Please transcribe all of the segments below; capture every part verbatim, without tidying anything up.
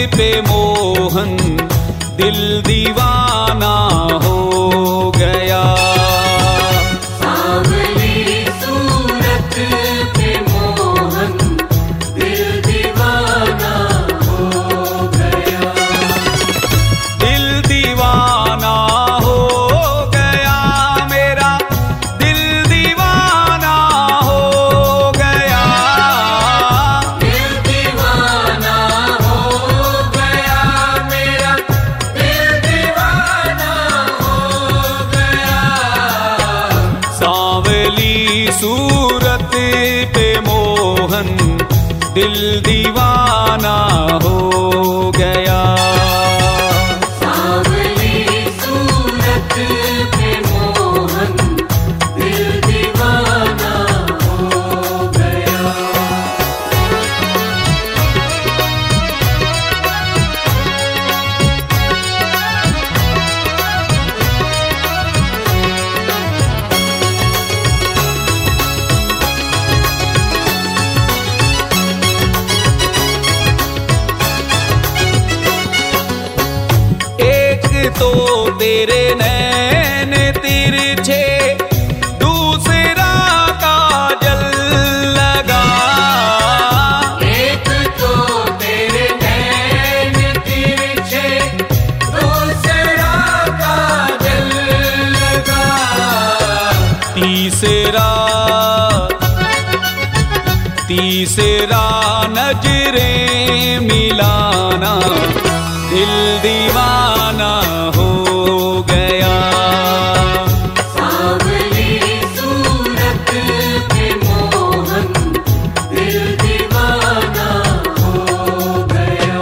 पे मोहन दिल दीवाना हो गया। सांवली सूरत पे मोहन दिल दीवाना हो गया। दिल दीवाना हो गया मेरा, दिल दीवाना हो गया। दिल दीवाना हो गया मेरा, दिल दीवाना हो गया। सांवली सूरत पे मोहन दिल दीवाना हो गया। सांवली सूरत पे मोहन दिल दीवाना हो गया। एक तो तेरे नैन तिरछे, दूसरा काजल लगा। एक तो तेरे नैन तिरछे, दूसरा काजल लगा। तीसरा तीसरा नजरें मिलाना दिल दीवाना हो गया। सांवली सूरत पे मोहन दिल दीवाना हो गया।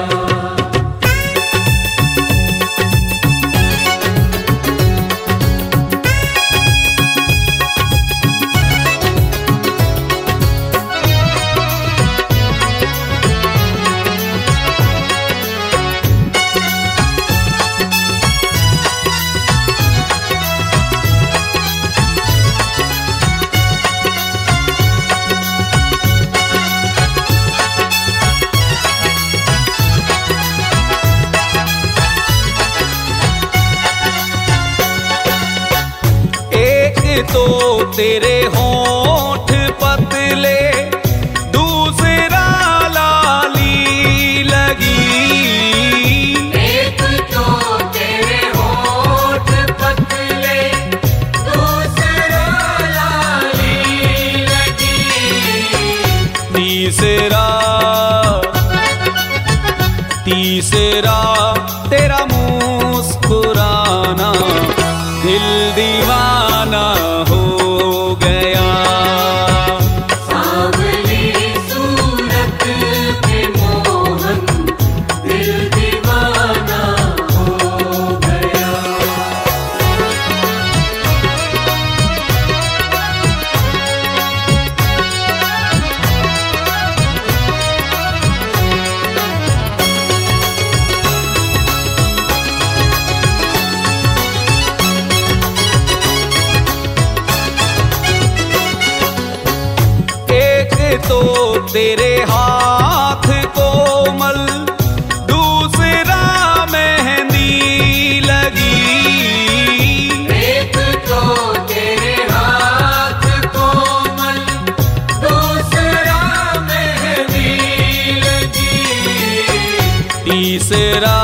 एक तो तेरे होंठ पतले, दूसरा लाली लगी। एक तो तेरे होठ पतले, दूसरा लाली लगी। तीसरा तीसरा तेरा मुस्कुराना दिल दीवाना हो गया। सांवली सूरत पे मोहन दिल दीवाना हो गया। एक तो तेरे हाथ कोमल, दूसरा मेहंदी लगी। एक तो तेरे हाथ कोमल, दूसरा मेहंदी लगी। तीसरा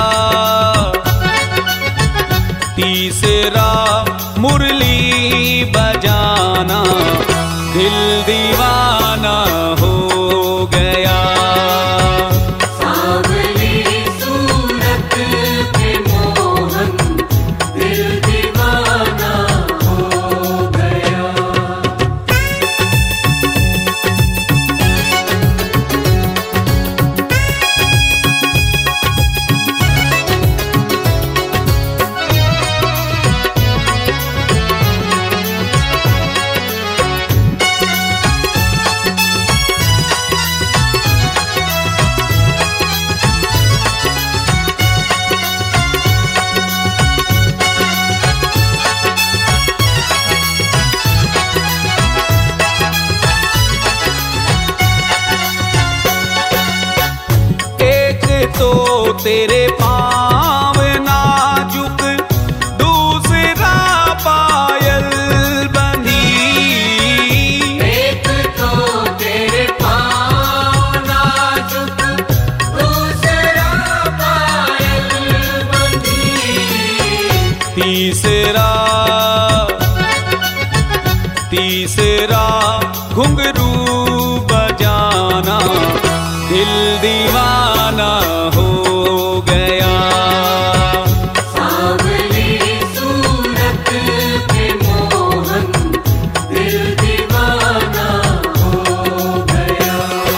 तीसरा मुरली बजाना दिल दीवाना हो गया। सांवली सूरत पे मोहन दिल दीवाना हो गया। तेरे पाँव नाजुक, दूसरा पायल बंधी। एक तो तेरे पाँव नाजुक, दूसरा पायल बंधी। तीसरा तीसरा घुंघरू बजाना, दिल दीवाना हो गया। सांवली सूरत पे मोहन, दिल दीवाना हो गया।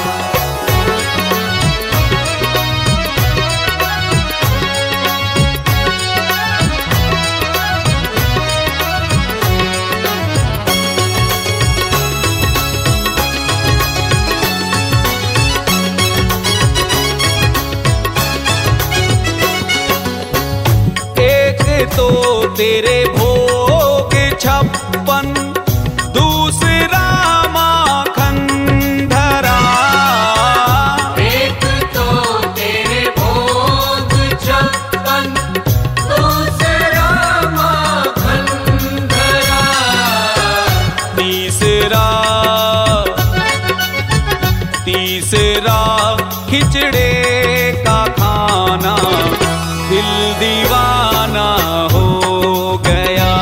तो तेरे भोग छप्पन, दूसरा माखन धरा। एक तो तेरे भोग छप्पन, दूसरा माखन धरा। तीसरा तीसरा खिचड़े का खाना, दिल दीवाना हो गया।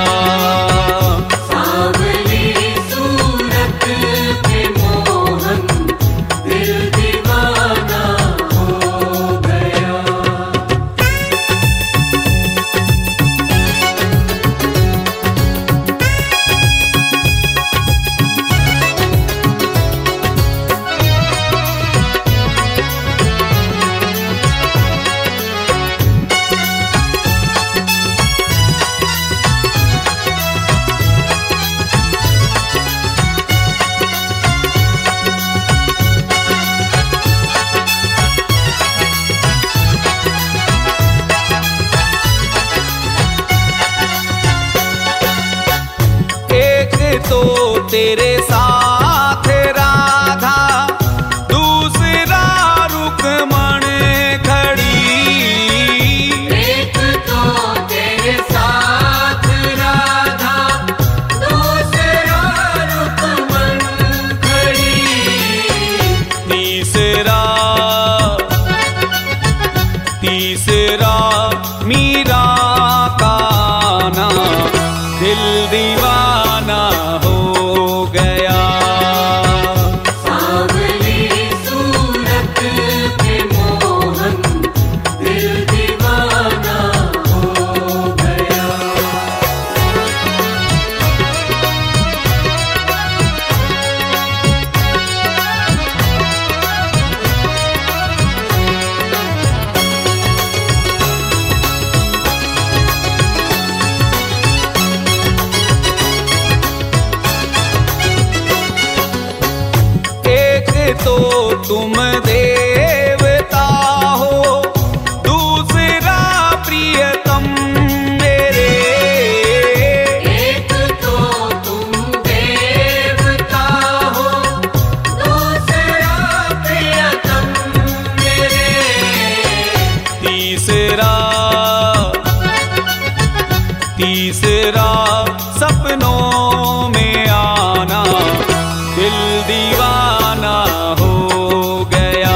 सांवली सूरत पे मोहन, दिल दीवाना हो गया। तो तेरे साथ राधा, दूसरा रुक्मण खड़ी। एक तो तेरे साथ राधा, दूसरा रुक्मण खड़ी। तीसरा तीसरा मीरा का आना, दिल दीवाना हो गया। सांवली सूरत पे मोहन, दिल दीवाना हो गया। तो तुम देवता हो, दूसरा प्रियतम मेरे। एक तो तुम देवता हो, दूसरा प्रियतम मेरे। तीसरा तीसरा सपनों में आना, दिल दीवाना हो गया।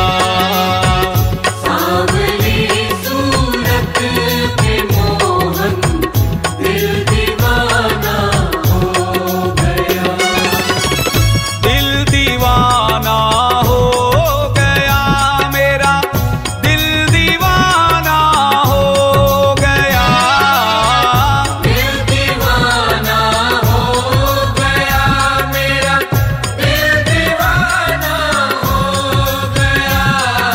सांवली सूरत पे मोहन, दिल दीवाना हो गया। दिल दीवाना हो गया मेरा, दिल दीवाना हो गया। दिल दीवाना हो गया मेरा, दिल दीवाना हो गया।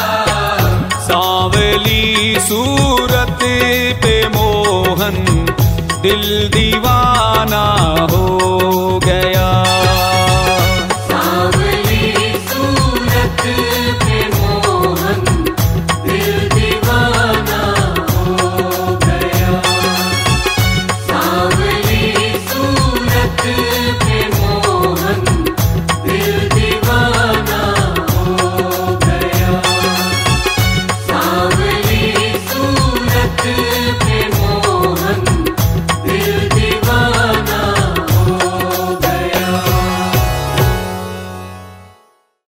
सांवली सूरत पे मोहन, दिल दीवाना हो